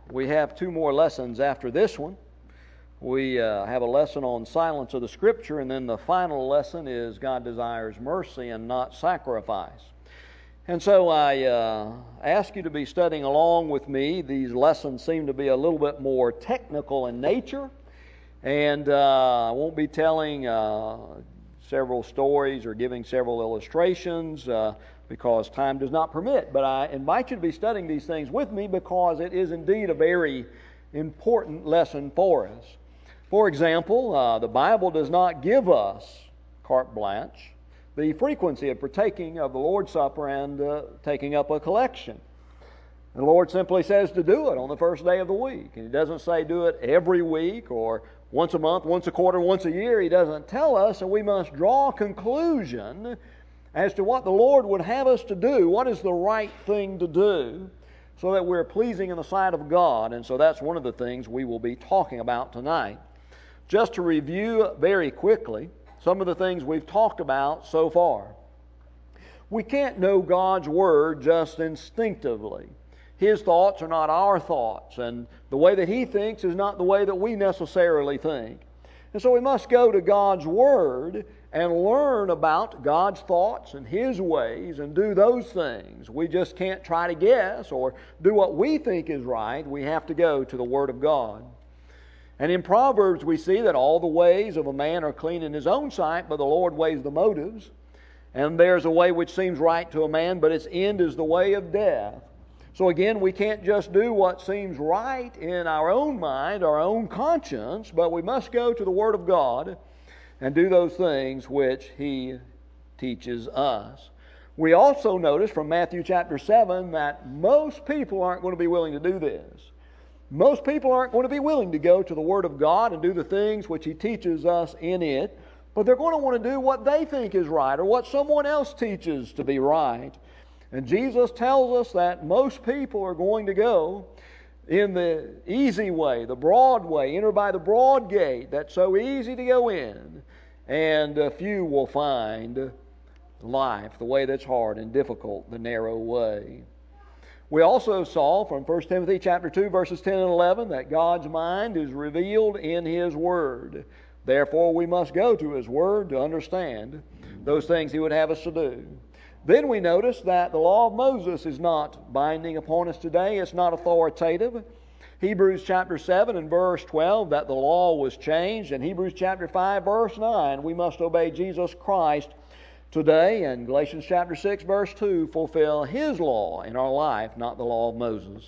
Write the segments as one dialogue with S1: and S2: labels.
S1: We have two more lessons after this one. We have a lesson on silence of the Scripture, and then the final lesson is God desires mercy and not sacrifice. And so I ask you to be studying along with me. These lessons seem to be a little bit more technical in nature, and I won't be telling several stories or giving several illustrations because time does not permit. But I invite you to be studying these things with me because it is indeed a very important lesson for us. For example, the Bible does not give us carte blanche the frequency of partaking of the Lord's Supper and taking up a collection. The Lord simply says to do it on the first day of the week. And He doesn't say do it every week or once a month, once a quarter, once a year. He doesn't tell us, and we must draw a conclusion as to what the Lord would have us to do, what is the right thing to do, so that we're pleasing in the sight of God. And so that's one of the things we will be talking about tonight. Just to review very quickly some of the things we've talked about so far. We can't know God's Word just instinctively. His thoughts are not our thoughts, and the way that He thinks is not the way that we necessarily think. And so we must go to God's Word and learn about God's thoughts and His ways and do those things. We just can't try to guess or do what we think is right. We have to go to the Word of God. And in Proverbs we see that all the ways of a man are clean in his own sight, but the Lord weighs the motives. And there's a way which seems right to a man, but its end is the way of death. So again, we can't just do what seems right in our own mind, our own conscience, but we must go to the Word of God and do those things which He teaches us. We also notice from Matthew chapter 7 that most people aren't going to be willing to do this. Most people aren't going to be willing to go to the Word of God and do the things which He teaches us in it, but they're going to want to do what they think is right or what someone else teaches to be right. And Jesus tells us that most people are going to go in the easy way, the broad way, enter by the broad gate that's so easy to go in, and a few will find life, the way that's hard and difficult, the narrow way. We also saw from 1 Timothy chapter 2, verses 10 and 11, that God's mind is revealed in His Word. Therefore, we must go to His Word to understand those things He would have us to do. Then we notice that the law of Moses is not binding upon us today. It's not authoritative. Hebrews chapter 7 and verse 12, that the law was changed. And Hebrews chapter 5, verse 9, we must obey Jesus Christ today. And Galatians chapter 6, verse 2, fulfill His law in our life, not the law of Moses.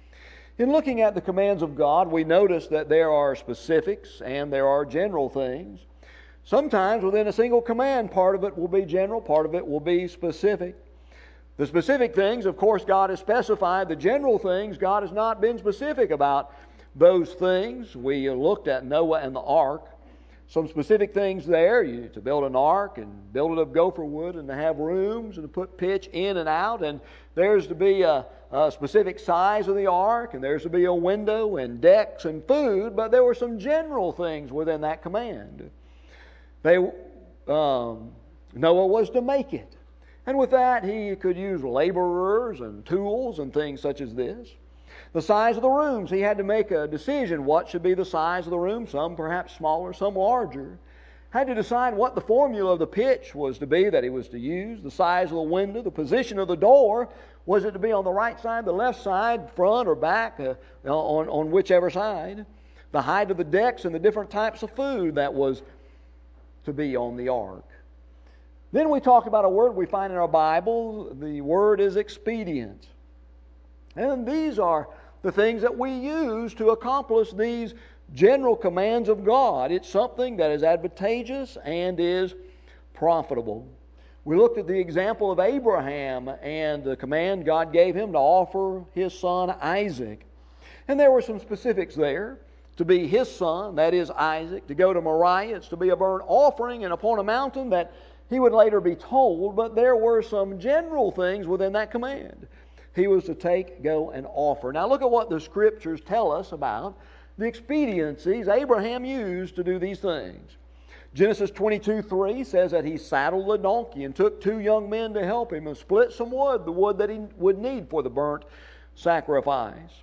S1: In looking at the commands of God, we notice that there are specifics and there are general things. Sometimes within a single command, part of it will be general, part of it will be specific. The specific things, of course, God has specified. The general things, God has not been specific about those things. We looked at Noah and the ark. Some specific things there, to build an ark and build it of gopher wood and to have rooms and to put pitch in and out. And there's to be a specific size of the ark, and there's to be a window and decks and food. But there were some general things within that command. Noah was to make it. And with that, he could use laborers and tools and things such as this. The size of the rooms, he had to make a decision. What should be the size of the room? Some perhaps smaller, some larger. Had to decide what the formula of the pitch was to be that he was to use. The size of the window, the position of the door. Was it to be on the right side, the left side, front or back, on whichever side? The height of the decks and the different types of food that was to be on the ark. Then we talk about a word we find in our Bible. The word is expedient. And these are the things that we use to accomplish these general commands of God. It's something that is advantageous and is profitable. We looked at the example of Abraham and the command God gave him to offer his son Isaac. And there were some specifics there. To be his son, that is Isaac, to go to Moriah, it's to be a burnt offering and upon a mountain that he would later be told, but there were some general things within that command. He was to take, go, and offer. Now look at what the Scriptures tell us about the expediencies Abraham used to do these things. Genesis 22:3 says that he saddled a donkey and took 2 young men to help him and split some wood, the wood that he would need for the burnt sacrifice.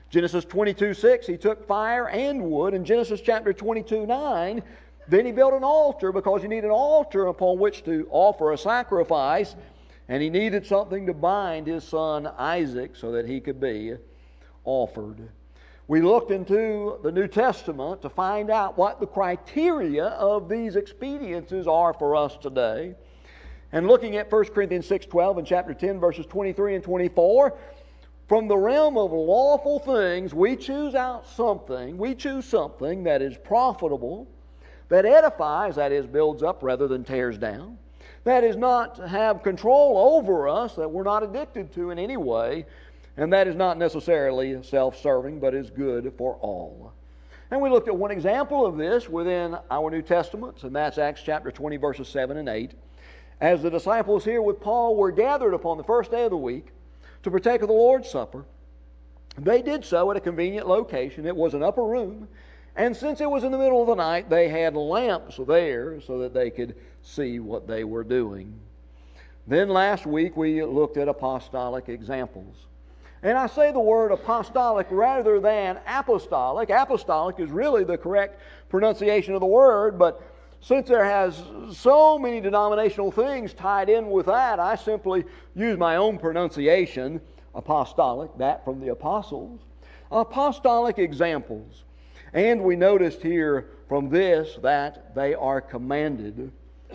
S1: Genesis 22:6, he took fire and wood. In Genesis chapter 22:9, then he built an altar because you need an altar upon which to offer a sacrifice. And he needed something to bind his son Isaac so that he could be offered. We looked into the New Testament to find out what the criteria of these expediences are for us today. And looking at 1 Corinthians 6:12 and chapter 10, verses 23 and 24, from the realm of lawful things, we choose something that is profitable, that edifies, that is, builds up rather than tears down, that is not to have control over us, that we're not addicted to in any way, and that is not necessarily self-serving, but is good for all. And we looked at one example of this within our New Testaments, and that's Acts chapter 20, verses 7 and 8. As the disciples here with Paul were gathered upon the first day of the week to partake of the Lord's Supper, they did so at a convenient location. It was an upper room, and since it was in the middle of the night, they had lamps there so that they could see what they were doing. Then last week we looked at apostolic examples. And I say the word apostolic rather than apostolic. Apostolic is really the correct pronunciation of the word, but since there has so many denominational things tied in with that, I simply use my own pronunciation, apostolic, that from the apostles. Apostolic examples. And we noticed here from this that they are commanded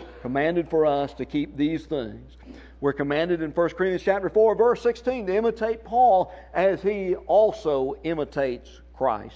S1: for us to keep these things. We're commanded in 1 Corinthians chapter 4, verse 16, to imitate Paul as he also imitates Christ.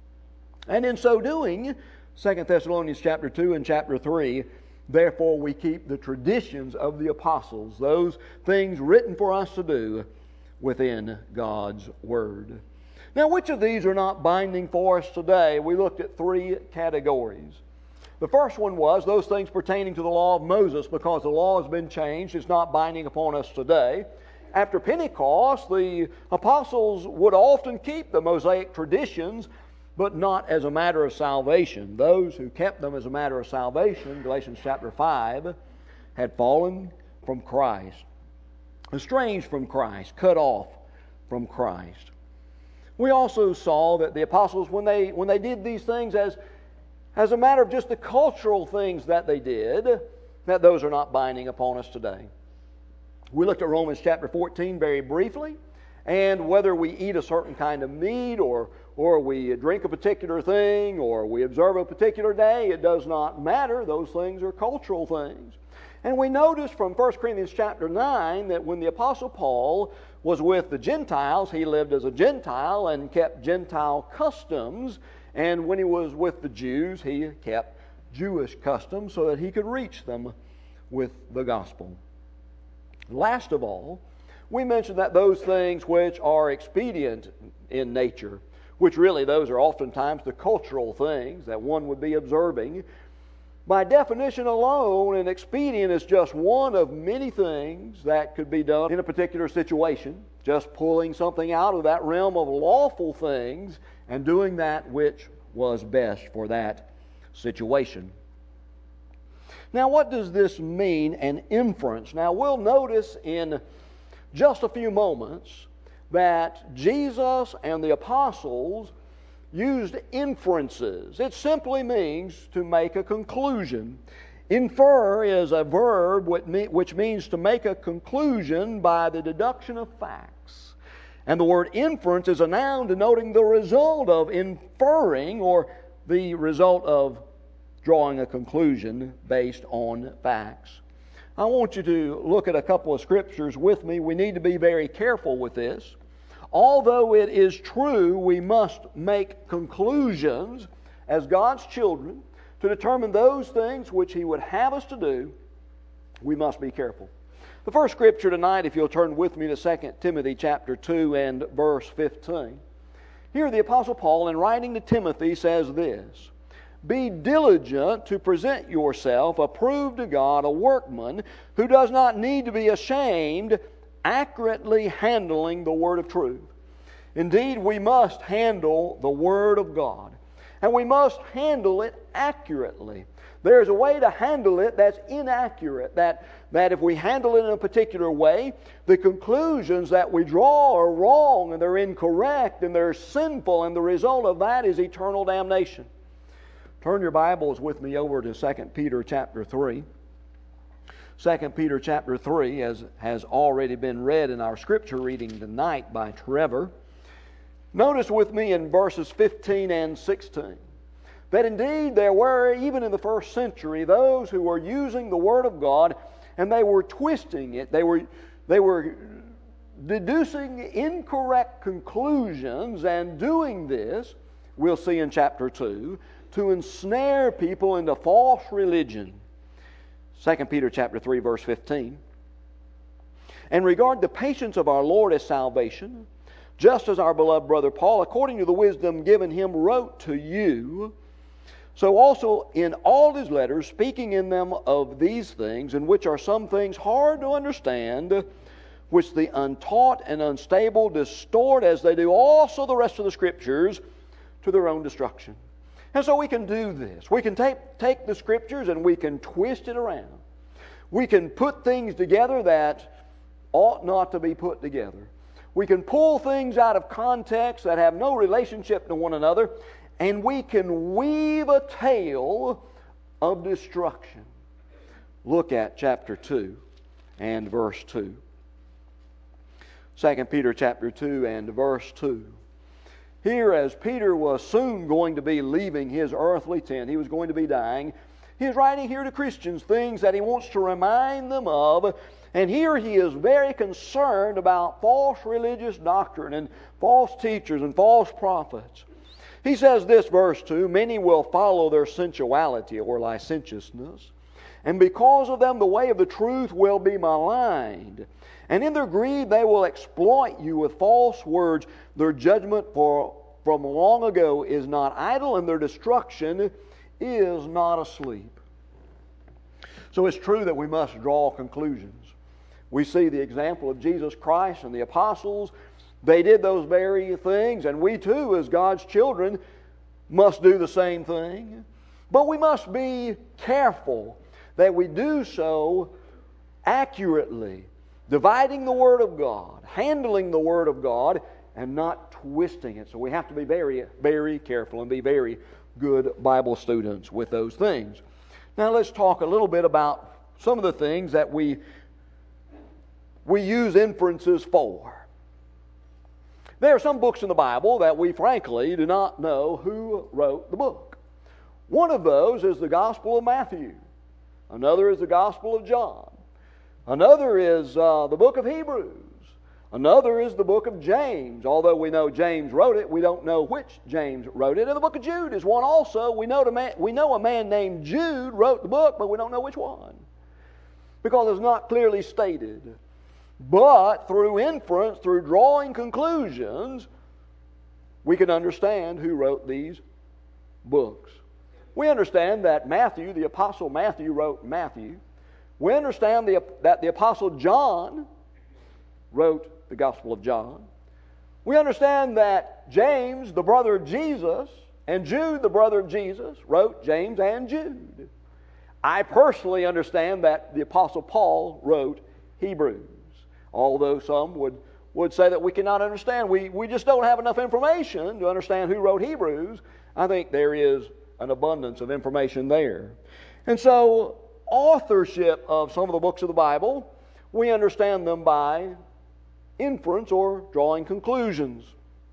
S1: And in so doing, 2 Thessalonians chapter 2 and chapter 3, therefore we keep the traditions of the apostles, those things written for us to do within God's Word. Now, which of these are not binding for us today? We looked at three categories. The first one was those things pertaining to the law of Moses, because the law has been changed. It's not binding upon us today. After Pentecost, the apostles would often keep the Mosaic traditions, but not as a matter of salvation. Those who kept them as a matter of salvation, Galatians chapter 5, had fallen from Christ, estranged from Christ, cut off from Christ. We also saw that the apostles, when they did these things as a matter of just the cultural things that they did, that those are not binding upon us today. We looked at Romans chapter 14 very briefly, and whether we eat a certain kind of meat or we drink a particular thing or we observe a particular day, it does not matter. Those things are cultural things. And we noticed from 1 Corinthians chapter 9 that when the Apostle Paul was with the Gentiles, he lived as a Gentile and kept Gentile customs. And when he was with the Jews, he kept Jewish customs so that he could reach them with the gospel. Last of all, we mentioned that those things which are expedient in nature, which really those are oftentimes the cultural things that one would be observing, by definition alone, an expedient is just one of many things that could be done in a particular situation, just pulling something out of that realm of lawful things and doing that which was best for that situation. Now, what does this mean, an inference? Now, we'll notice in just a few moments that Jesus and the apostles used inferences. It simply means to make a conclusion. Infer is a verb which means to make a conclusion by the deduction of facts. And the word inference is a noun denoting the result of inferring or the result of drawing a conclusion based on facts. I want you to look at a couple of scriptures with me. We need to be very careful with this. Although it is true we must make conclusions as God's children to determine those things which He would have us to do, we must be careful. The first scripture tonight, if you'll turn with me to 2 Timothy chapter 2 and verse 15. Here the Apostle Paul, in writing to Timothy, says this: "Be diligent to present yourself approved to God, a workman who does not need to be ashamed, accurately handling the word of truth." Indeed, we must handle the Word of God, and we must handle it accurately. There's a way to handle it that's inaccurate, that if we handle it in a particular way, the conclusions that we draw are wrong and they're incorrect and they're sinful, and the result of that is eternal damnation. Turn your Bibles with me over to 2 Peter chapter 3. 2 Peter chapter 3, as has already been read in our scripture reading tonight by Trevor. Notice with me in verses 15 and 16 that indeed there were, even in the first century, those who were using the Word of God and they were twisting it. They were deducing incorrect conclusions, and doing this, we'll see in chapter 2, to ensnare people into false religion. 2 Peter chapter 3, verse 15. And regard the patience of our Lord as salvation, just as our beloved brother Paul, according to the wisdom given him, wrote to you, so also in all his letters, speaking in them of these things, in which are some things hard to understand, which the untaught and unstable distort, as they do also the rest of the Scriptures, to their own destruction. And so we can do this. We can take the Scriptures and we can twist it around. We can put things together that ought not to be put together. We can pull things out of context that have no relationship to one another, and we can weave a tale of destruction. Look at chapter 2 and verse 2. 2 Peter chapter 2 and verse 2. Here, as Peter was soon going to be leaving his earthly tent, he was going to be dying, he is writing here to Christians things that he wants to remind them of. And here he is very concerned about false religious doctrine and false teachers and false prophets. He says this, verse 2, many will follow their sensuality or licentiousness, and because of them the way of the truth will be maligned. And in their greed they will exploit you with false words. Their judgment from long ago is not idle, and their destruction is not asleep. So it's true that we must draw conclusions. We see the example of Jesus Christ and the apostles. They did those very things, and we too, as God's children, must do the same thing. But we must be careful that we do so accurately, dividing the Word of God, handling the Word of God, and not twisting it. So we have to be very, very careful and be very good Bible students with those things. Now let's talk a little bit about some of the things that we use inferences for. There are some books in the Bible that we frankly do not know who wrote the book. One of those is the Gospel of Matthew. Another is the Gospel of John. Another is the book of Hebrews. Another is the book of James. Although we know James wrote it, we don't know which James wrote it. And the book of Jude is one also. We know a man named Jude wrote the book, but we don't know which one, because it's not clearly stated. But through inference, through drawing conclusions, we can understand who wrote these books. We understand that Matthew, the Apostle Matthew, wrote Matthew. We understand that the Apostle John wrote the Gospel of John. We understand that James, the brother of Jesus, and Jude, the brother of Jesus, wrote James and Jude. I personally understand that the Apostle Paul wrote Hebrews. Although some would say that we cannot understand. We just don't have enough information to understand who wrote Hebrews. I think there is an abundance of information there. And so, authorship of some of the books of the Bible, we understand them by inference or drawing conclusions.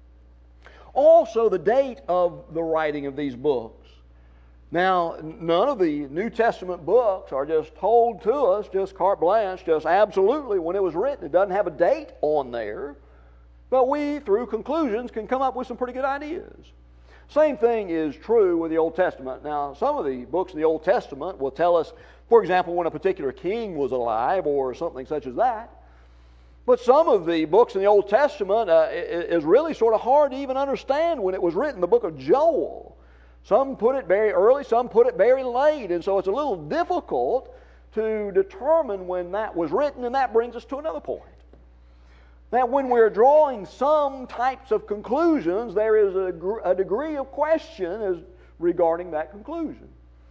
S1: Also, the date of the writing of these books. Now, none of the New Testament books are just told to us, just carte blanche, just absolutely when it was written. It doesn't have a date on there. But we, through conclusions, can come up with some pretty good ideas. Same thing is true with the Old Testament. Now, some of the books in the Old Testament will tell us, for example, when a particular king was alive or something such as that. But some of the books in the Old Testament is really sort of hard to even understand when it was written. The book of Joel. Some put it very early, some put it very late, and so it's a little difficult to determine when that was written, and that brings us to another point. That when we're drawing some types of conclusions, there is a degree of question as regarding that conclusion.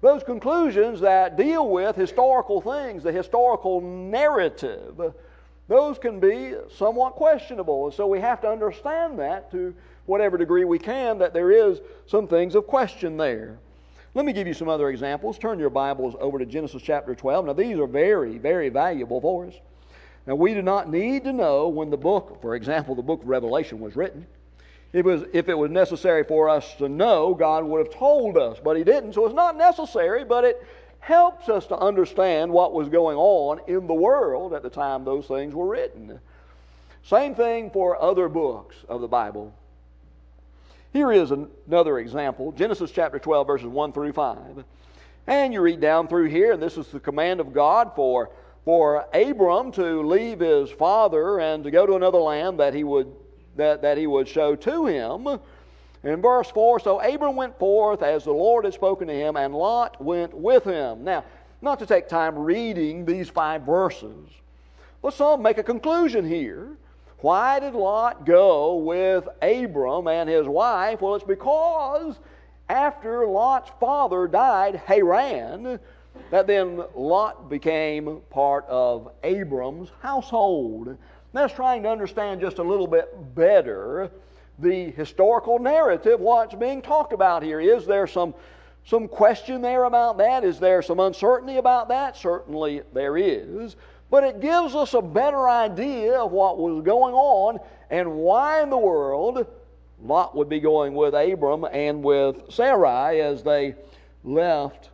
S1: those conclusions that deal with historical things, the historical narrative, those can be somewhat questionable. And so we have to understand that to whatever degree we can, that there is some things of question there. Let me give you some other examples. Turn your Bibles over to Genesis chapter 12. Now these are very, very valuable for us. Now we do not need to know when the book, for example, the book of Revelation was written. If it was necessary for us to know, God would have told us, but He didn't. So it's not necessary, but it helps us to understand what was going on in the world at the time those things were written. Same thing for other books of the Bible. Here is another example, Genesis chapter 12, verses 1 through 5. And you read down through here, and this is the command of God for Abram to leave his father and to go to another land that he would show to him. In verse 4, so Abram went forth as the Lord had spoken to him, and Lot went with him. Now, not to take time reading these 5 verses, but some make a conclusion here. Why did Lot go with Abram and his wife? Well, it's because after Lot's father died, Haran, that then Lot became part of Abram's household. That's trying to understand just a little bit better the historical narrative, what's being talked about here. Is there some question there about that? Is there some uncertainty about that? Certainly there is. But it gives us a better idea of what was going on and why in the world Lot would be going with Abram and with Sarai as they left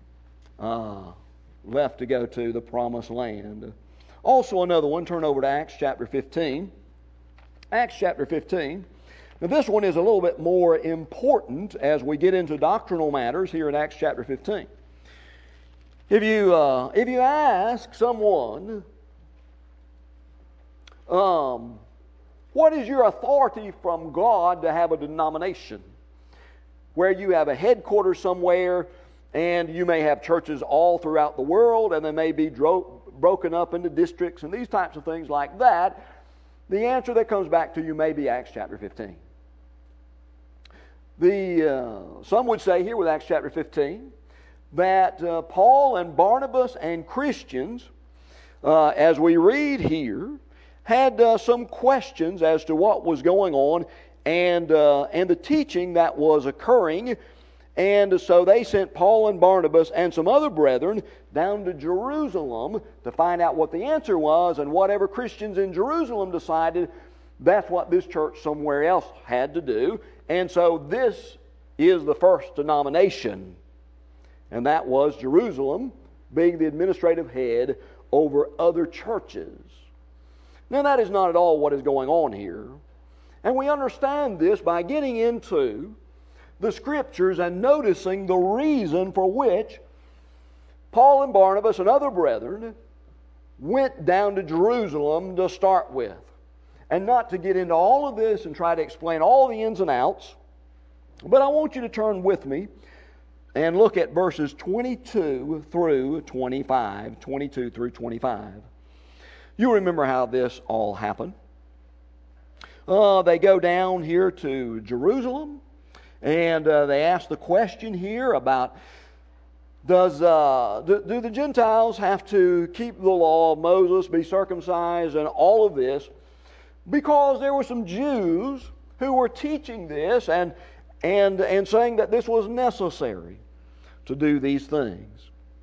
S1: to go to the promised land. Also another one, turn over to Acts chapter 15. Acts chapter 15. Now this one is a little bit more important as we get into doctrinal matters here in Acts chapter 15. If you ask someone, what is your authority from God to have a denomination? Where you have a headquarters somewhere, and you may have churches all throughout the world, and they may be broken up into districts and these types of things like that. The answer that comes back to you may be Acts chapter 15. Some would say here with Acts chapter 15 that Paul and Barnabas and Christians, as we read here, had some questions as to what was going on and the teaching that was occurring. And so they sent Paul and Barnabas and some other brethren down to Jerusalem to find out what the answer was, and whatever Christians in Jerusalem decided, that's what this church somewhere else had to do. And so this is the first denomination, and that was Jerusalem being the administrative head over other churches. Now that is not at all what is going on here. And we understand this by getting into the Scriptures and noticing the reason for which Paul and Barnabas and other brethren went down to Jerusalem to start with. And not to get into all of this and try to explain all the ins and outs, but I want you to turn with me and look at verses 22 through 25. 22 through 25. You remember how this all happened. They go down here to Jerusalem, and they ask the question here about, do the Gentiles have to keep the law of Moses, be circumcised, and all of this? Because there were some Jews who were teaching this and saying that this was necessary to do these things.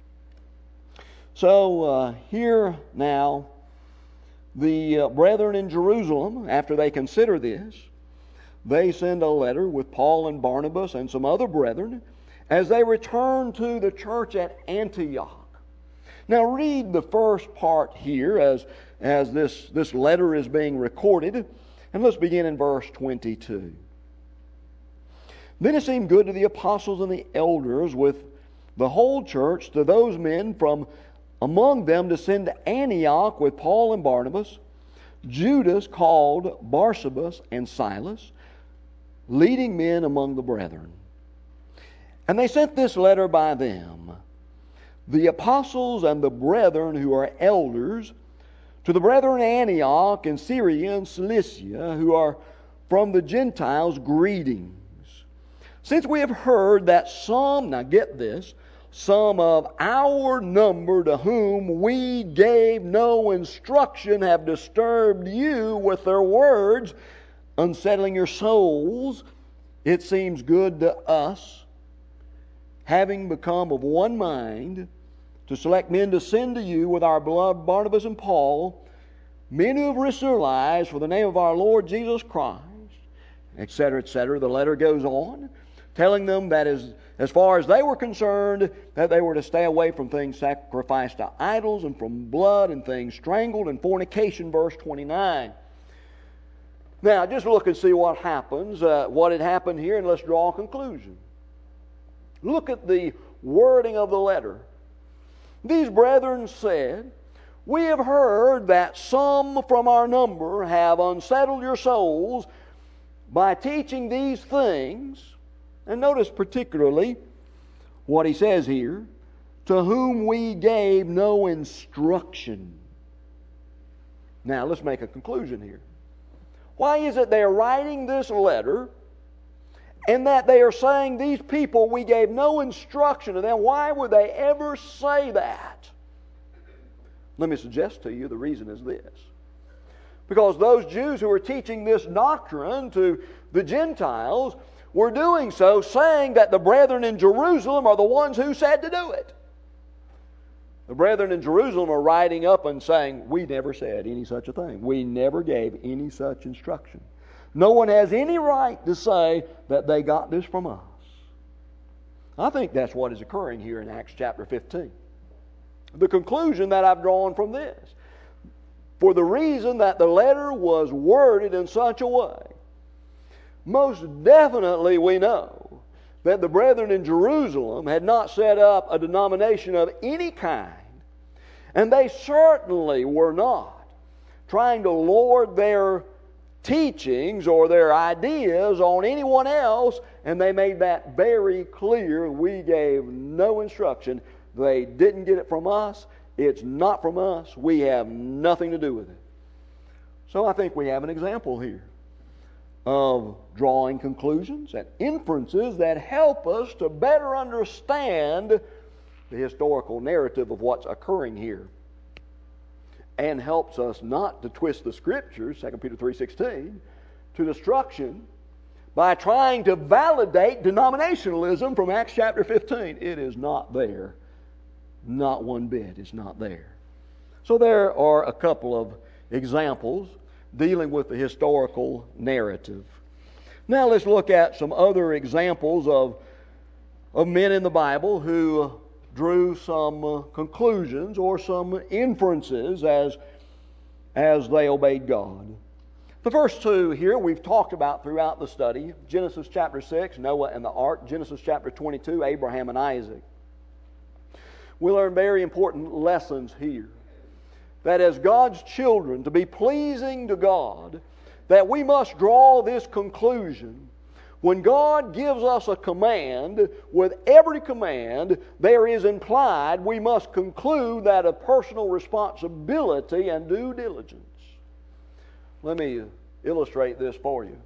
S1: So here now, the brethren in Jerusalem, after they consider this, they send a letter with Paul and Barnabas and some other brethren as they return to the church at Antioch. Now read the first part here as this letter is being recorded, and let's begin in verse 22. Then it seemed good to the apostles and the elders with the whole church, to those men from among them, to send to Antioch with Paul and Barnabas, Judas called Barsabas and Silas, leading men among the brethren. And they sent this letter by them, the apostles and the brethren who are elders, to the brethren in Antioch and Syria and Cilicia, who are from the Gentiles, greetings. Since we have heard that some, now get this, some of our number to whom we gave no instruction have disturbed you with their words, unsettling your souls. It seems good to us, having become of one mind, to select men to send to you with our beloved Barnabas and Paul, men who have risked their lives for the name of our Lord Jesus Christ, etc., etc. The letter goes on, telling them that as far as they were concerned, that they were to stay away from things sacrificed to idols and from blood and things strangled and fornication, verse 29. Now, just look and see what happens, what had happened here, and let's draw a conclusion. Look at the wording of the letter. These brethren said, "We have heard that some from our number have unsettled your souls by teaching these things." And notice particularly what he says here, "to whom we gave no instruction." Now, let's make a conclusion here. Why is it they are writing this letter and that they are saying these people, we gave no instruction to them? Why would they ever say that? Let me suggest to you the reason is this. Because those Jews who were teaching this doctrine to the Gentiles were doing so, saying that the brethren in Jerusalem are the ones who said to do it. The brethren in Jerusalem are writing up and saying, "We never said any such a thing. We never gave any such instruction. No one has any right to say that they got this from us." I think that's what is occurring here in Acts chapter 15. The conclusion that I've drawn from this, for the reason that the letter was worded in such a way, most definitely we know that the brethren in Jerusalem had not set up a denomination of any kind, and they certainly were not trying to lord their teachings or their ideas on anyone else, and they made that very clear. We gave no instruction. They didn't get it from us. It's not from us. We have nothing to do with it. So I think we have an example here of drawing conclusions and inferences that help us to better understand the historical narrative of what's occurring here, and helps us not to twist the Scriptures, 2 Peter 3:16, to destruction by trying to validate denominationalism from Acts chapter 15. It is not there. Not one bit. It's not there. So there are a couple of examples dealing with the historical narrative. Now let's look at some other examples of men in the Bible who drew some conclusions or some inferences as they obeyed God. The first two here we've talked about throughout the study. Genesis chapter 6, Noah and the ark. Genesis chapter 22, Abraham and Isaac. We learn very important lessons here. That as God's children, to be pleasing to God, that we must draw this conclusion. When God gives us a command, with every command, there is implied we must conclude that of personal responsibility and due diligence. Let me illustrate this for you.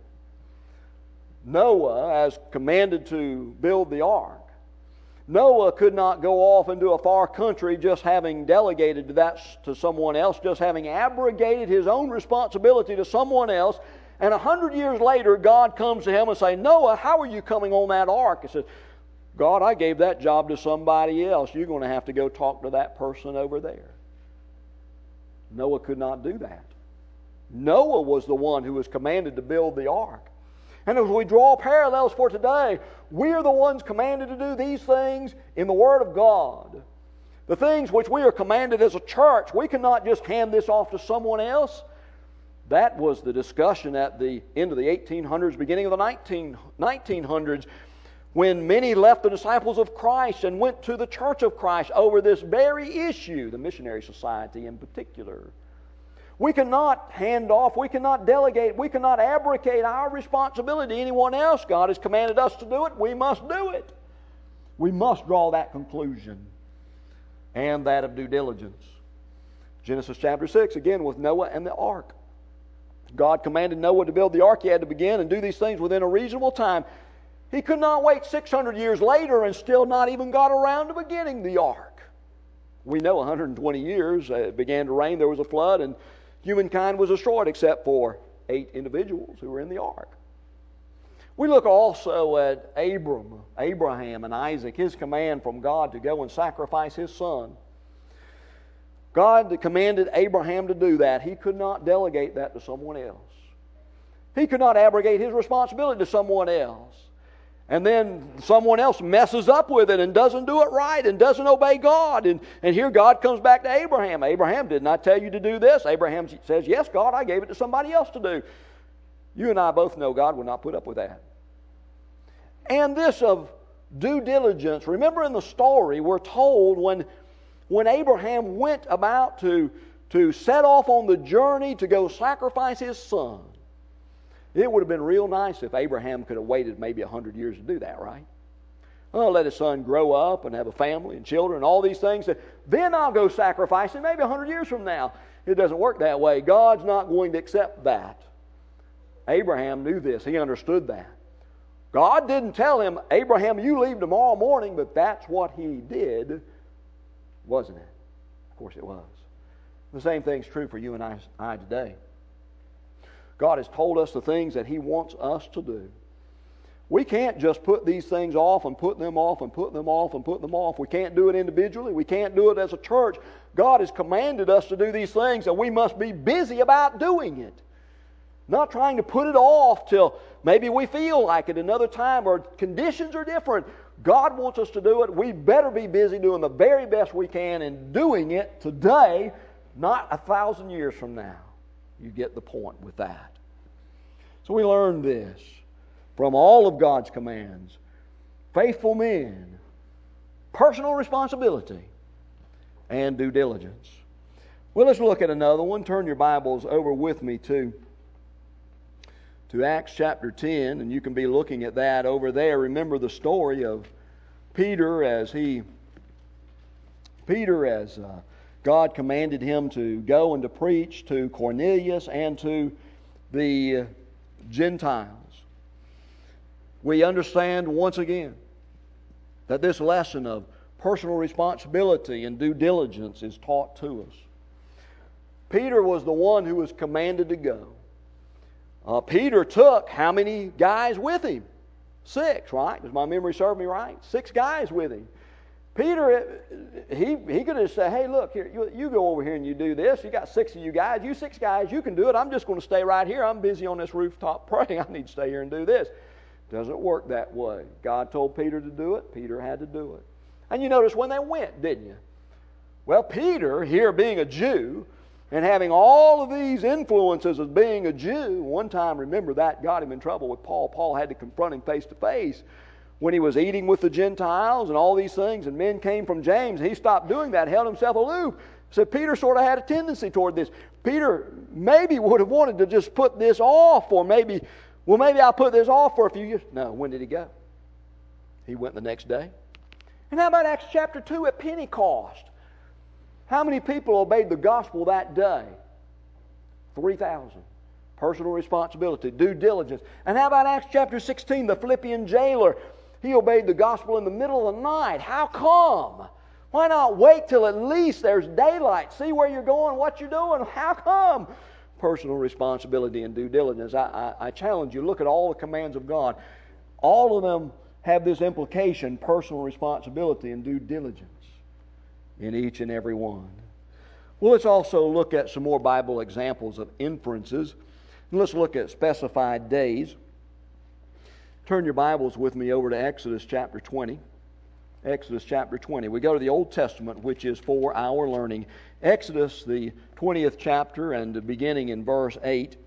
S1: Noah, as commanded to build the ark, Noah could not go off into a far country just having delegated that to someone else, just having abrogated his own responsibility to someone else. And 100 years later, God comes to him and says, "Noah, how are you coming on that ark?" He says, "God, I gave that job to somebody else. You're going to have to go talk to that person over there." Noah could not do that. Noah was the one who was commanded to build the ark. And as we draw parallels for today, we're the ones commanded to do these things in the Word of God. The things which we are commanded as a church, we cannot just hand this off to someone else. That was the discussion at the end of the 1800s, beginning of the 1900s, when many left the disciples of Christ and went to the Church of Christ over this very issue, the Missionary Society in particular. We cannot hand off, we cannot delegate, we cannot abrogate our responsibility to anyone else. God has commanded us to do it, we must do it. We must draw that conclusion and that of due diligence. Genesis chapter 6, again with Noah and the ark. God commanded Noah to build the ark. He had to begin and do these things within a reasonable time. He could not wait 600 years later and still not even got around to beginning the ark. We know 120 years it began to rain, there was a flood, and humankind was destroyed except for 8 individuals who were in the ark. We look also at Abraham and Isaac, his command from God to go and sacrifice his son. God commanded Abraham to do that. He could not delegate that to someone else. He could not abrogate his responsibility to someone else. And then someone else messes up with it and doesn't do it right and doesn't obey God. And here God comes back to Abraham. Abraham, did not tell you to do this. Abraham says, yes, God, I gave it to somebody else to do. You and I both know God will not put up with that. And this of due diligence. Remember in the story, we're told when Abraham went about to set off on the journey to go sacrifice his son, it would have been real nice if Abraham could have waited maybe 100 years to do that, right? Oh, let his son grow up and have a family and children and all these things. Then I'll go sacrifice him maybe 100 years from now. It doesn't work that way. God's not going to accept that. Abraham knew this. He understood that. God didn't tell him, Abraham, you leave tomorrow morning, but that's what he did, wasn't it? Of course it was. The same thing's true for you and I today. God has told us the things that He wants us to do. We can't just put these things off and put them off and put them off and put them off. We can't do it individually. We can't do it as a church. God has commanded us to do these things, and we must be busy about doing it. Not trying to put it off till maybe we feel like it another time or conditions are different. God wants us to do it. We better be busy doing the very best we can and doing it today, not 1,000 years from now. You get the point with that. So we learn this from all of God's commands. Faithful men, personal responsibility, and due diligence. Well, let's look at another one. Turn your Bibles over with me to Acts chapter 10, and you can be looking at that over there. Remember the story of Peter as God commanded him to go and to preach to Cornelius and to the Gentiles. We understand once again that this lesson of personal responsibility and due diligence is taught to us. Peter was the one who was commanded to go. Peter took how many guys with him? 6, right? Does my memory serve me right? 6 guys with him. Peter, he could have said, hey, look, here, you go over here and you do this. You got 6 of you guys. You 6 guys, you can do it. I'm just going to stay right here. I'm busy on this rooftop praying. I need to stay here and do this. Doesn't work that way. God told Peter to do it. Peter had to do it. And you notice when they went, didn't you? Well, Peter, here being a Jew, and having all of these influences as being a Jew, one time, remember, that got him in trouble with Paul. Paul had to confront him face to face when he was eating with the Gentiles and all these things, and men came from James. He stopped doing that, held himself aloof. So Peter sort of had a tendency toward this. Peter maybe would have wanted to just put this off, or maybe I'll put this off for a few years. No, when did he go? He went the next day. And how about Acts chapter 2 at Pentecost? How many people obeyed the gospel that day? 3,000. Personal responsibility, due diligence. And how about Acts chapter 16, the Philippian jailer? He obeyed the gospel in the middle of the night. How come? Why not wait till at least there's daylight? See where you're going, what you're doing. How come? Personal responsibility and due diligence. I challenge you, look at all the commands of God. All of them have this implication, personal responsibility and due diligence in each and every one. Well, let's also look at some more Bible examples of inferences. Let's look at specified days. Turn your Bibles with me over to Exodus chapter 20. Exodus chapter 20. We go to the Old Testament, which is for our learning. Exodus, the 20th chapter, and beginning in verse 8.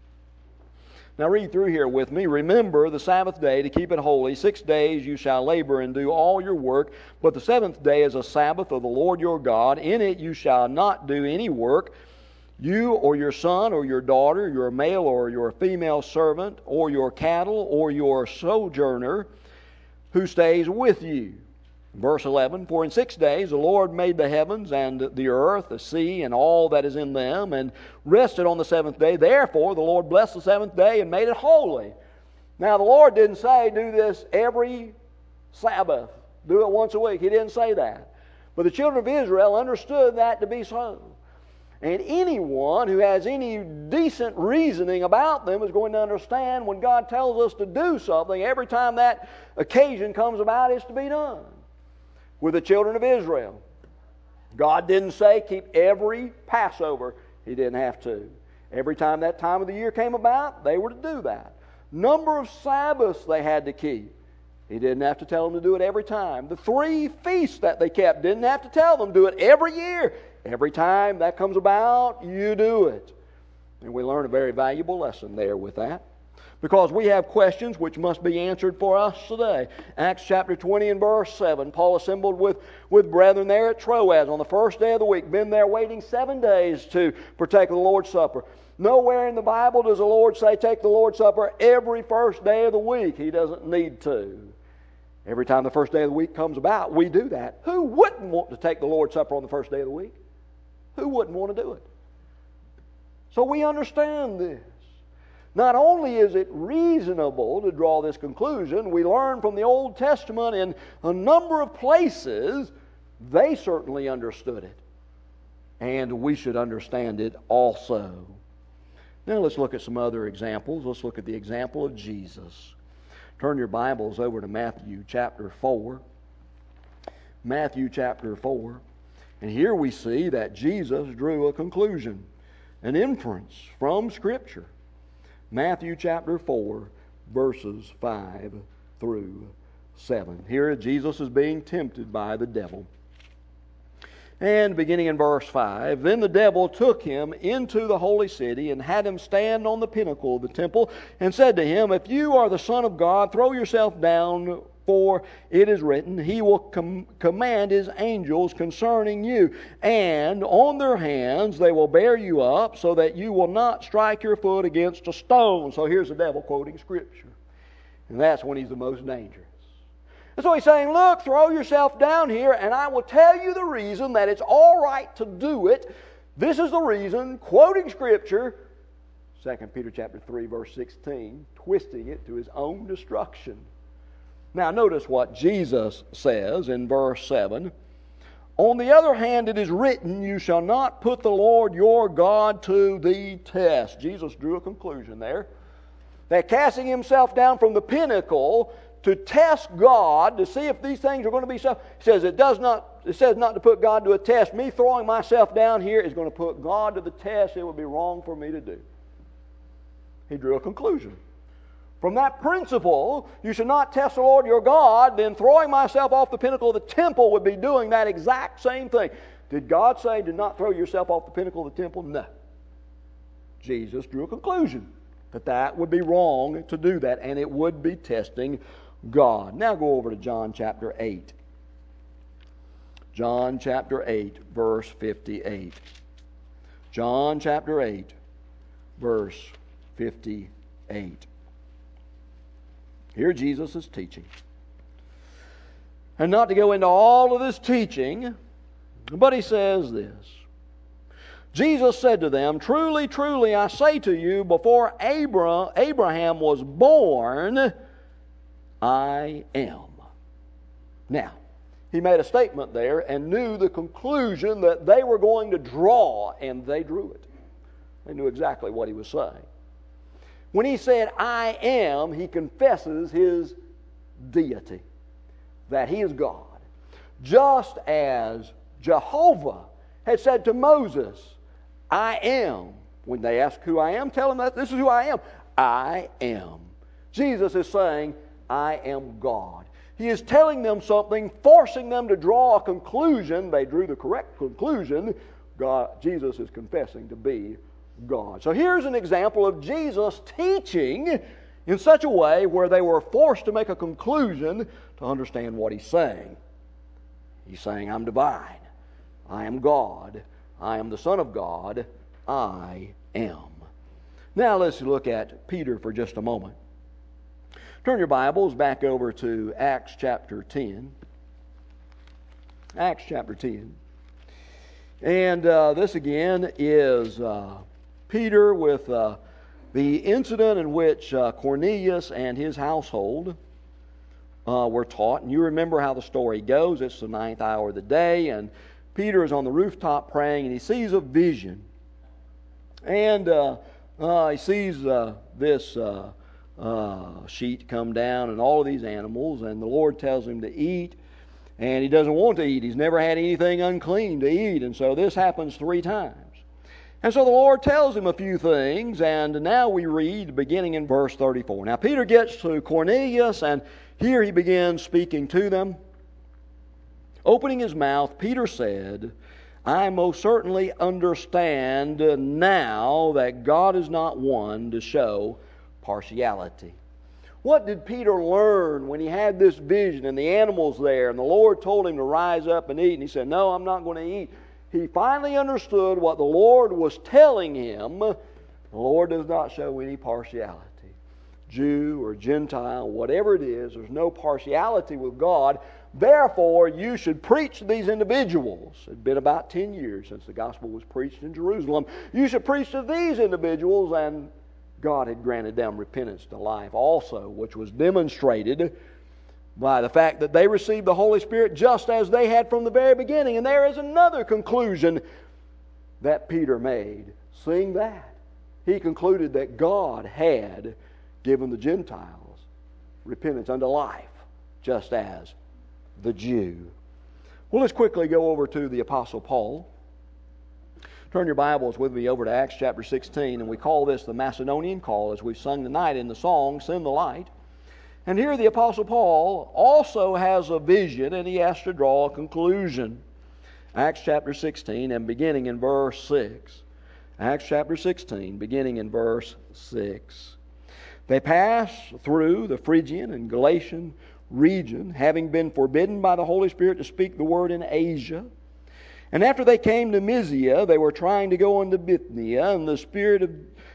S1: Now read through here with me. Remember the Sabbath day to keep it holy. 6 days you shall labor and do all your work, but the 7th day is a Sabbath of the Lord your God. In it you shall not do any work, you or your son or your daughter, your male or your female servant, or your cattle, or your sojourner who stays with you. Verse 11, for in 6 days the Lord made the heavens and the earth, the sea, and all that is in them, and rested on the 7th day. Therefore the Lord blessed the 7th day and made it holy. Now, the Lord didn't say do this every Sabbath, do it once a week. He didn't say that. But the children of Israel understood that to be so. And anyone who has any decent reasoning about them is going to understand when God tells us to do something, every time that occasion comes about, it's to be done. With the children of Israel, God didn't say keep every Passover. He didn't have to. Every time that time of the year came about, they were to do that. Number of Sabbaths they had to keep. He didn't have to tell them to do it every time. The 3 feasts that they kept, didn't have to tell them to do it every year. Every time that comes about, you do it. And we learn a very valuable lesson there with that. Because we have questions which must be answered for us today. Acts chapter 20 and verse 7. Paul assembled with brethren there at Troas on the first day of the week. Been there waiting 7 days to partake of the Lord's Supper. Nowhere in the Bible does the Lord say take the Lord's Supper every first day of the week. He doesn't need to. Every time the first day of the week comes about, we do that. Who wouldn't want to take the Lord's Supper on the first day of the week? Who wouldn't want to do it? So we understand this. Not only is it reasonable to draw this conclusion, we learn from the Old Testament in a number of places, they certainly understood it. And we should understand it also. Now let's look at some other examples. Let's look at the example of Jesus. Turn your Bibles over to Matthew chapter 4. Matthew chapter 4. And here we see that Jesus drew a conclusion, an inference from Scripture. Matthew chapter 4, verses 5 through 7. Here Jesus is being tempted by the devil. And beginning in verse 5, then the devil took him into the holy city and had him stand on the pinnacle of the temple and said to him, if you are the Son of God, throw yourself down, for it is written, He will command His angels concerning you, and on their hands they will bear you up, so that you will not strike your foot against a stone. So here's the devil quoting Scripture. And that's when he's the most dangerous. And so he's saying, look, throw yourself down here, and I will tell you the reason that it's all right to do it. This is the reason, quoting Scripture, 2 Peter chapter 3, verse 16, twisting it to his own destruction. Now notice what Jesus says in verse 7. On the other hand, it is written, you shall not put the Lord your God to the test. Jesus drew a conclusion there. That casting himself down from the pinnacle to test God, to see if these things are going to be so. He says it says not to put God to a test. Me throwing myself down here is going to put God to the test. It would be wrong for me to do. He drew a conclusion. From that principle, you should not test the Lord your God, then throwing myself off the pinnacle of the temple would be doing that exact same thing. Did God say, do not throw yourself off the pinnacle of the temple? No. Jesus drew a conclusion that would be wrong to do that, and it would be testing God. Now go over to John chapter 8. John chapter 8, verse 58. John chapter 8, verse 58. Here Jesus is teaching. And not to go into all of this teaching, but he says this. Jesus said to them, truly, truly, I say to you, before Abraham was born, I am. Now, he made a statement there and knew the conclusion that they were going to draw, and they drew it. They knew exactly what he was saying. When he said, I am, he confesses his deity, that he is God. Just as Jehovah had said to Moses, I am. When they ask who I am, tell them that this is who I am. I am. Jesus is saying, I am God. He is telling them something, forcing them to draw a conclusion. They drew the correct conclusion. Jesus is confessing to be God. So here's an example of Jesus teaching in such a way where they were forced to make a conclusion to understand what he's saying. He's saying, I'm divine. I am God. I am the Son of God. I am. Now let's look at Peter for just a moment. Turn your Bibles back over to Acts chapter 10. Acts chapter 10. And this again is Peter with the incident in which Cornelius and his household were taught. And you remember how the story goes. It's the 9th hour of the day, and Peter is on the rooftop praying, and he sees a vision. And he sees this sheet come down and all of these animals, and the Lord tells him to eat, and he doesn't want to eat. He's never had anything unclean to eat, and so this happens 3 times. And so the Lord tells him a few things, and now we read beginning in verse 34. Now Peter gets to Cornelius, and here he begins speaking to them. Opening his mouth, Peter said, I most certainly understand now that God is not one to show partiality. What did Peter learn when he had this vision and the animals there, and the Lord told him to rise up and eat, and he said, no, I'm not going to eat. He finally understood what the Lord was telling him. The Lord does not show any partiality. Jew or Gentile, whatever it is, there's no partiality with God. Therefore, you should preach to these individuals. It had been about 10 years since the gospel was preached in Jerusalem. You should preach to these individuals, and God had granted them repentance to life also, which was demonstrated by the fact that they received the Holy Spirit just as they had from the very beginning. And there is another conclusion that Peter made. Seeing that, he concluded that God had given the Gentiles repentance unto life, just as the Jew. Well, let's quickly go over to the Apostle Paul. Turn your Bibles with me over to Acts chapter 16, and we call this the Macedonian call, as we've sung tonight in the song, Send the Light. And here the Apostle Paul also has a vision, and he has to draw a conclusion. Acts chapter 16, and beginning in verse 6. Acts chapter 16, beginning in verse 6. They passed through the Phrygian and Galatian region, having been forbidden by the Holy Spirit to speak the word in Asia. And after they came to Mysia, they were trying to go into Bithynia, and the Spirit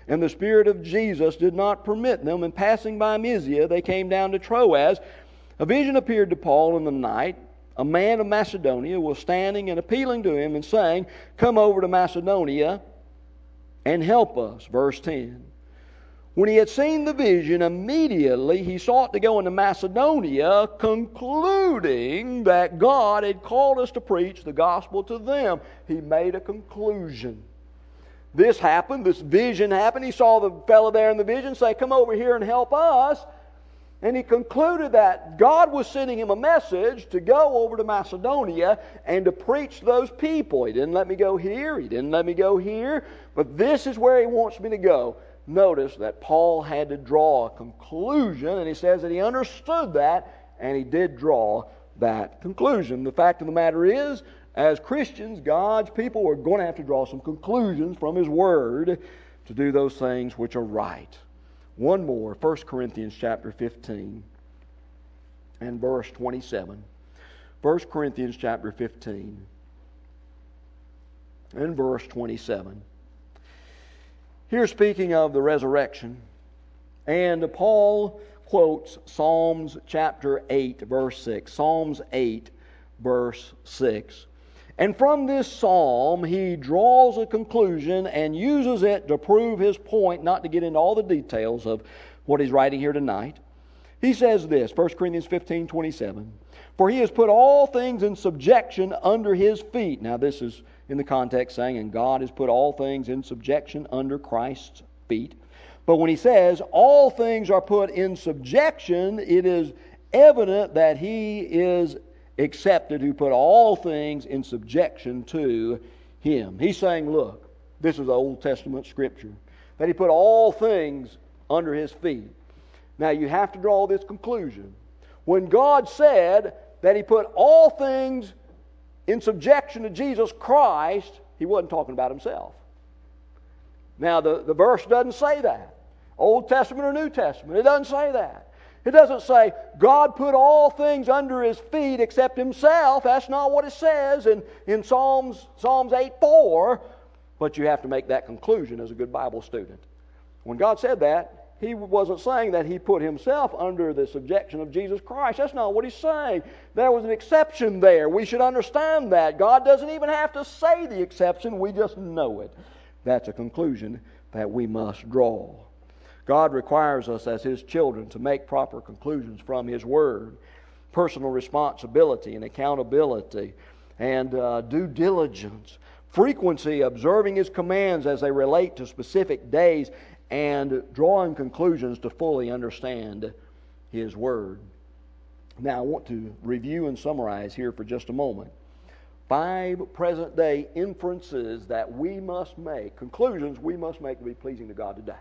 S1: of Jesus did not permit them. And passing by Mysia, they came down to Troas. A vision appeared to Paul in the night. A man of Macedonia was standing and appealing to him and saying, Come over to Macedonia and help us. Verse 10. When he had seen the vision, immediately he sought to go into Macedonia, concluding that God had called us to preach the gospel to them. He made a conclusion. This happened, this vision happened. He saw the fellow there in the vision say, Come over here and help us. And he concluded that God was sending him a message to go over to Macedonia and to preach to those people. He didn't let me go here, he didn't let me go here, but this is where he wants me to go. Notice that Paul had to draw a conclusion, and he says that he understood that, and he did draw that conclusion. The fact of the matter is, as Christians, God's people, are going to have to draw some conclusions from His Word to do those things which are right. One more, 1 Corinthians chapter 15 and verse 27. 1 Corinthians chapter 15 and verse 27. Here speaking of the resurrection, and Paul quotes Psalms chapter 8, verse 6. Psalms 8, verse 6. And from this psalm, he draws a conclusion and uses it to prove his point, not to get into all the details of what he's writing here tonight. He says this, 1 Corinthians 15, 27. For he has put all things in subjection under his feet. Now this is in the context saying, and God has put all things in subjection under Christ's feet. But when he says, all things are put in subjection, it is evident that he is accepted who put all things in subjection to him. He's saying, look, this is Old Testament scripture, that he put all things under his feet. Now you have to draw this conclusion. When God said that he put all things in subjection to Jesus Christ, he wasn't talking about himself. Now the verse doesn't say that. Old Testament or New Testament, it doesn't say that. It doesn't say God put all things under his feet except himself. That's not what it says in Psalms 8:4. But you have to make that conclusion as a good Bible student. When God said that, he wasn't saying that he put himself under the subjection of Jesus Christ. That's not what he's saying. There was an exception there. We should understand that. God doesn't even have to say the exception. We just know it. That's a conclusion that we must draw. God requires us as His children to make proper conclusions from His Word. Personal responsibility and accountability and due diligence. Frequency, observing His commands as they relate to specific days, and drawing conclusions to fully understand His Word. Now I want to review and summarize here for just a moment 5 present-day inferences that we must make, conclusions we must make to be pleasing to God today.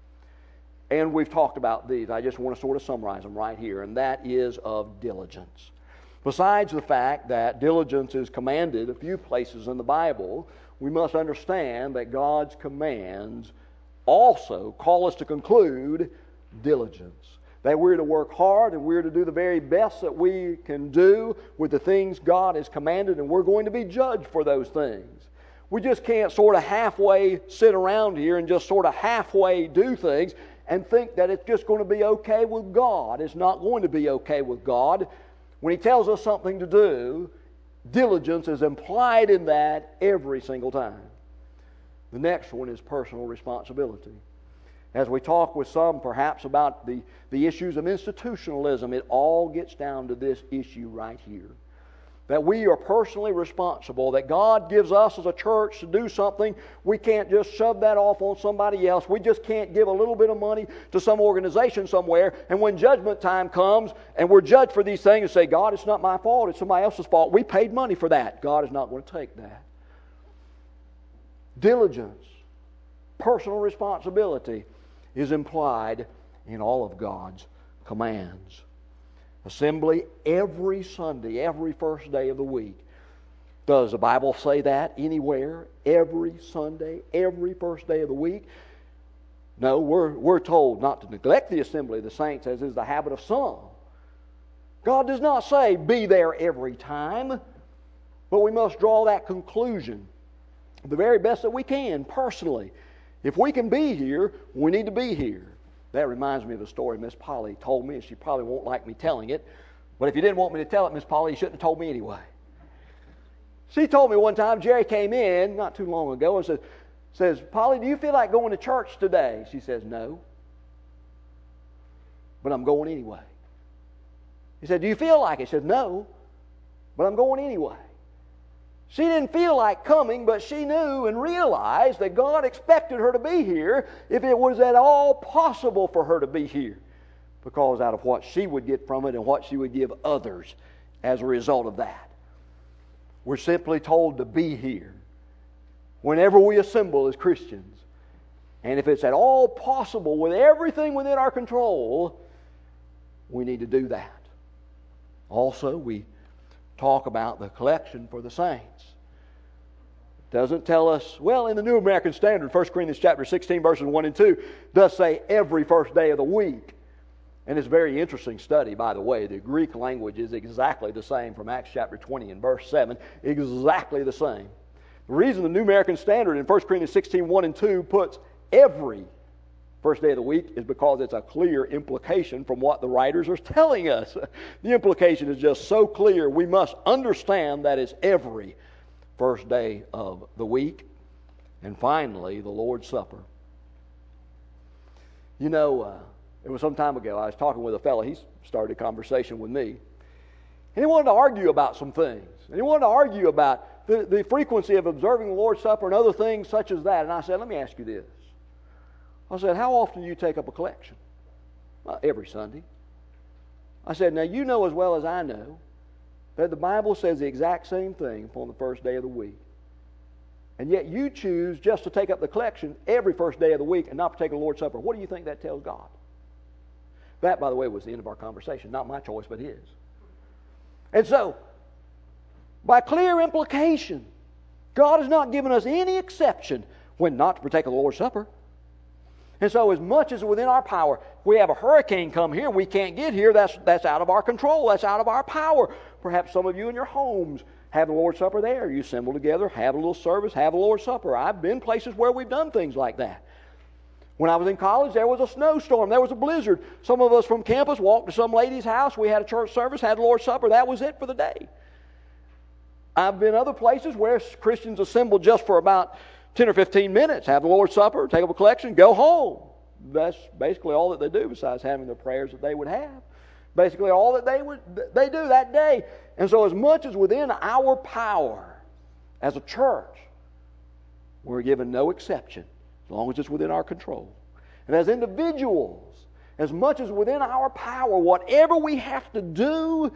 S1: And we've talked about these. I just want to sort of summarize them right here, and that is of diligence. Besides the fact that diligence is commanded a few places in the Bible, we must understand that God's commands also call us to conclude diligence. That we're to work hard and we're to do the very best that we can do with the things God has commanded, and we're going to be judged for those things. We just can't sort of halfway sit around here and just sort of halfway do things and think that it's just going to be okay with God. It's not going to be okay with God. When He tells us something to do, diligence is implied in that every single time. The next one is personal responsibility. As we talk with some perhaps about the issues of institutionalism, it all gets down to this issue right here. That we are personally responsible, that God gives us as a church to do something. We can't just shove that off on somebody else. We just can't give a little bit of money to some organization somewhere, and when judgment time comes and we're judged for these things and say, God, it's not my fault, it's somebody else's fault. We paid money for that. God is not going to take that. Diligence, personal responsibility is implied in all of God's commands. Assembly every Sunday, every first day of the week. Does the Bible say that anywhere? Every Sunday, every first day of the week? No, we're told not to neglect the assembly of the saints, as is the habit of some. God does not say be there every time, but we must draw that conclusion the very best that we can personally. If we can be here, we need to be here. That reminds me of a story Miss Polly told me, and she probably won't like me telling it. But if you didn't want me to tell it, Miss Polly, you shouldn't have told me anyway. She told me one time, Jerry came in not too long ago and says, Polly, do you feel like going to church today? She says, no. But I'm going anyway. He said, do you feel like it? She said, no. But I'm going anyway. She didn't feel like coming, but she knew and realized that God expected her to be here if it was at all possible for her to be here, because out of what she would get from it and what she would give others as a result of that. We're simply told to be here whenever we assemble as Christians. And if it's at all possible with everything within our control, we need to do that. Also, we talk about the collection for the saints. It doesn't tell us, well, in the New American Standard, 1 Corinthians chapter 16, verses 1 and 2, does say every first day of the week. And it's a very interesting study, by the way. The Greek language is exactly the same from Acts chapter 20 and verse 7. Exactly the same. The reason the New American Standard in 1 Corinthians 16, 1 and 2 puts every first day of the week is because it's a clear implication from what the writers are telling us. The implication is just so clear, we must understand that it's every first day of the week. And finally, the Lord's Supper. You know, it was some time ago, I was talking with a fellow. He started a conversation with me. And he wanted to argue about some things. And he wanted to argue about the frequency of observing the Lord's Supper and other things such as that. And I said, let me ask you this. I said, how often do you take up a collection? Every Sunday. I said, now you know as well as I know that the Bible says the exact same thing upon the first day of the week. And yet you choose just to take up the collection every first day of the week and not partake of the Lord's Supper. What do you think that tells God? That, by the way, was the end of our conversation. Not my choice, but his. And so, by clear implication, God has not given us any exception when not to partake of the Lord's Supper. And so as much as within our power, we have a hurricane come here, we can't get here, that's out of our control, that's out of our power. Perhaps some of you in your homes have the Lord's Supper there. You assemble together, have a little service, have the Lord's Supper. I've been places where we've done things like that. When I was in college, there was a snowstorm, there was a blizzard. Some of us from campus walked to some lady's house, we had a church service, had the Lord's Supper, that was it for the day. I've been other places where Christians assemble just for about 10 or 15 minutes, have the Lord's Supper, take up a collection, go home. That's basically all that they do besides having the prayers that they would have. Basically all that they do that day. And so as much as within our power as a church, we're given no exception as long as it's within our control. And as individuals, as much as within our power, whatever we have to do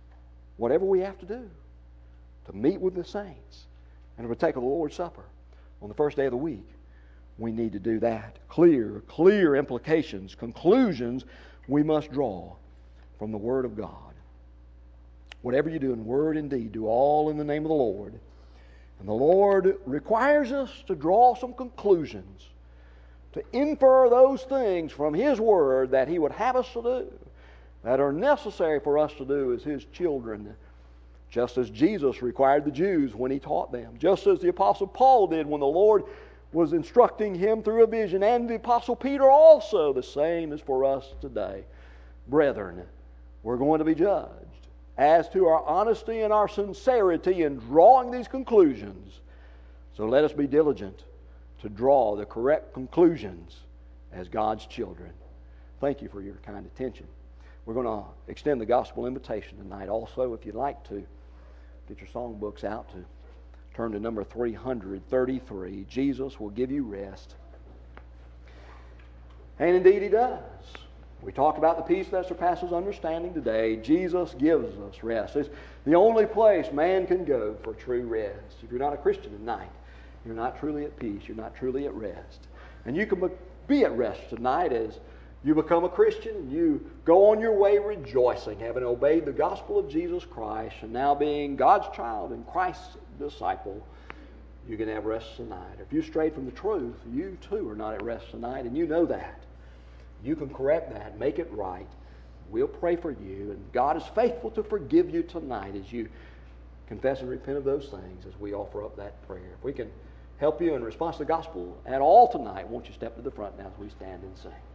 S1: to meet with the saints and to partake of the Lord's Supper on the first day of the week, we need to do that. Clear implications, conclusions we must draw from the Word of God. Whatever you do in word and deed, do all in the name of the Lord. And the Lord requires us to draw some conclusions, to infer those things from His Word that He would have us to do, that are necessary for us to do as His children, just as Jesus required the Jews when He taught them, just as the Apostle Paul did when the Lord was instructing him through a vision, and the Apostle Peter also. The same is for us today. Brethren, we're going to be judged as to our honesty and our sincerity in drawing these conclusions. So let us be diligent to draw the correct conclusions as God's children. Thank you for your kind attention. We're going to extend the gospel invitation tonight. Also, if you'd like to, get your songbooks out to turn to number 333. Jesus will give you rest. And indeed He does. We talked about the peace that surpasses understanding today. Jesus gives us rest. It's the only place man can go for true rest. If you're not a Christian tonight, you're not truly at peace. You're not truly at rest. And you can be at rest tonight as you become a Christian and you go on your way rejoicing, having obeyed the gospel of Jesus Christ, and now being God's child and Christ's disciple. You can have rest tonight. If you strayed from the truth, you too are not at rest tonight, and you know that. You can correct that, make it right. We'll pray for you, and God is faithful to forgive you tonight as you confess and repent of those things as we offer up that prayer. If we can help you in response to the gospel at all tonight, won't you step to the front now as we stand and sing?